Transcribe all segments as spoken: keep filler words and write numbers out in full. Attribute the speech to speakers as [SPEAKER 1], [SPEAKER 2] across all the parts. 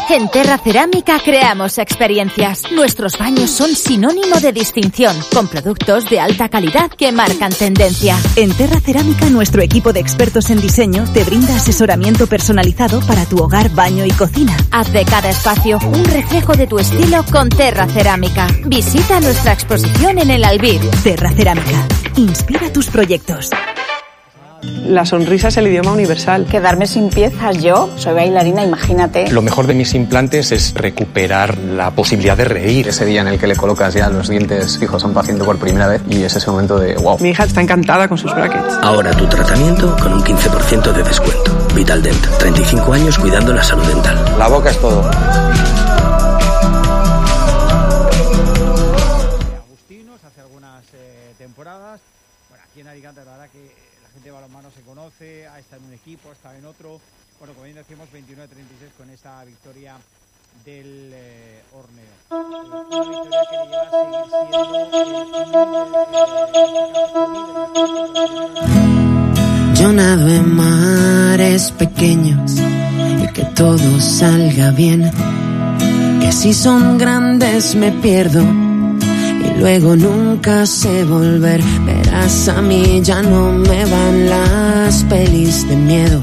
[SPEAKER 1] En Terra Cerámica creamos experiencias. Nuestros baños son sinónimo de distinción, con productos de alta calidad que marcan tendencia.
[SPEAKER 2] En Terra Cerámica, nuestro equipo de expertos en diseño te brinda asesoramiento personalizado para tu hogar, baño y cocina.
[SPEAKER 1] Haz de cada espacio un reflejo de tu estilo con Terra Cerámica. Visita nuestra exposición en el Albir.
[SPEAKER 2] Terra Cerámica. Inspira tus proyectos.
[SPEAKER 3] La sonrisa es el idioma universal.
[SPEAKER 4] Quedarme sin piezas, yo soy bailarina, imagínate.
[SPEAKER 5] Lo mejor de mis implantes es recuperar la posibilidad de reír. Ese día en el que le colocas ya los dientes fijos a un paciente por primera vez y es ese momento de wow.
[SPEAKER 3] Mi hija está encantada con sus brackets.
[SPEAKER 6] Ahora tu tratamiento con un quince por ciento de descuento. Vitaldent, treinta y cinco años cuidando la salud dental.
[SPEAKER 5] La boca es todo.
[SPEAKER 7] Agustinos hace algunas eh, temporadas. Bueno, aquí en Alicante la verdad que la gente de balonmano se conoce, ha estado en un equipo, ha estado en otro. Bueno, como bien decíamos, veintinueve a treinta y seis con esta victoria del eh, Horneo. Eh, una victoria que le lleva a seguir siendo
[SPEAKER 8] Yo nado en mares pequeños y que todo salga bien. Que si son grandes me pierdo y luego nunca sé volver. Verás, a mí ya no me van las pelis de miedo.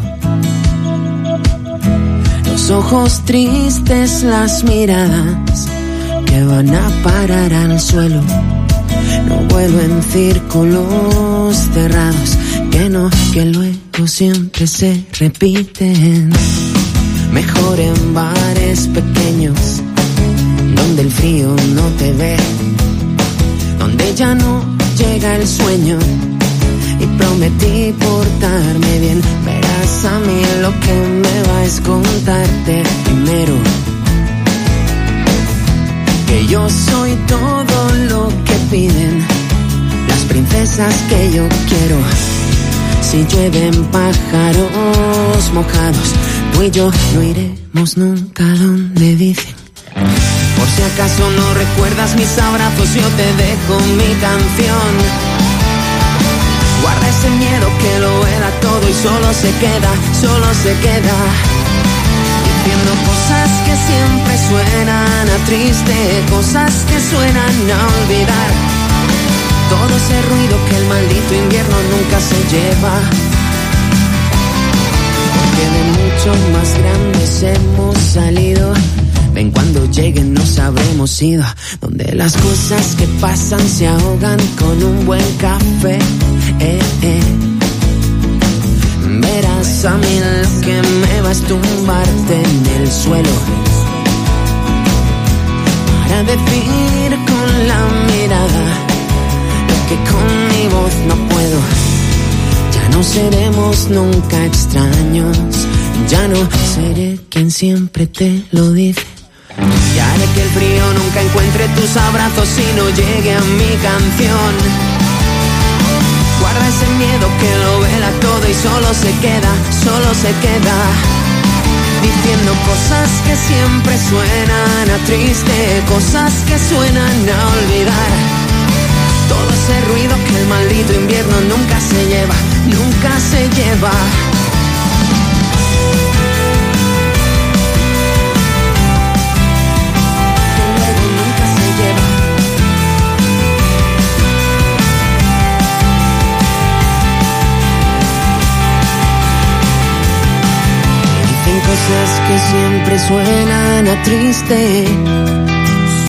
[SPEAKER 8] Los ojos tristes, las miradas que van a parar al suelo. No vuelo en círculos cerrados, que no, que luego siempre se repiten. Mejor en bares pequeños, donde el frío no te ve, donde ya no llega el sueño. Y prometí portarme bien. Verás, a mí lo que me va es contarte primero que yo soy todo lo que piden las princesas que yo quiero. Si llueven pájaros mojados, tú y yo no iremos nunca donde dicen. Por si acaso no recuerdas mis abrazos, yo te dejo mi canción. Guarda ese miedo que lo era todo y solo se queda, solo se queda diciendo cosas que siempre suenan a triste, cosas que suenan a olvidar. Todo ese ruido que el maldito invierno nunca se lleva. Porque de mucho más grandes hemos salido. Ven, cuando lleguen nos habremos ido, donde las cosas que pasan se ahogan con un buen café. Eh, eh. Verás, a mí lo que me va es tumbarte en el suelo para decir con la mirada lo que con mi voz no puedo. Ya no seremos nunca extraños, ya no seré quien siempre te lo dice. Y haré que el frío nunca encuentre tus abrazos y no llegue a mi canción. Guarda ese miedo que lo vela todo y solo se queda, solo se queda diciendo cosas que siempre suenan a triste, cosas que suenan a olvidar. Todo ese ruido que el maldito invierno nunca se lleva, nunca se lleva. Cosas que siempre suenan a triste,